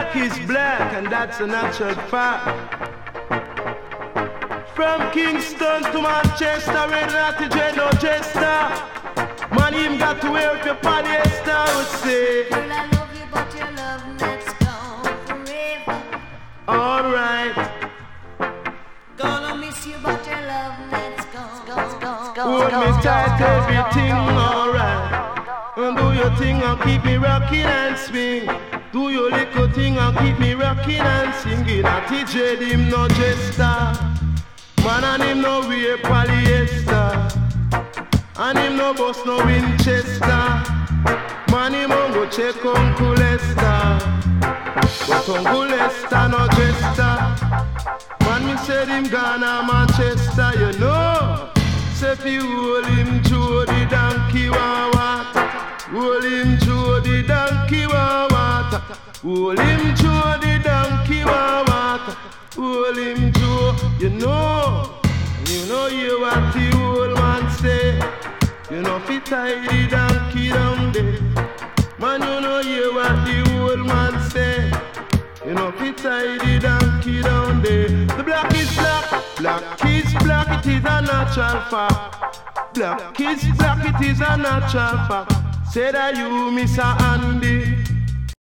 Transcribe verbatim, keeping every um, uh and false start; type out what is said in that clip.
black is black, and that's a natural fact. From Kingston to Manchester, red natty dread no jester. Man, him got to wear up your polyester, would say. Girl, I love you, but your love let's go forever. Alright. Gonna miss you, but your love let's go, go, go, go. Hold me tight, everything alright. And do your thing and keep me rocking and swing. Do your little thing and keep me rocking and singing. Natty dread him no jester. Man and him no wear polyester. And him no bust no Winchester. Man him on go check Uncle Lester. But Uncle Lester no jester. Man me said him gonna Manchester, you know. Say fi hold him through the donkey water. Hold him through the donkey water. Hold him through the donkey water. Hold him through, you know. You know you what the old man say. You know fi tie the donkey down there. Man, you know you what the old man say. You know fi tie the donkey down there. The black is black, black is black, it is a natural fact. Black is black, it is a natural fact. Say that you, Mister Andy.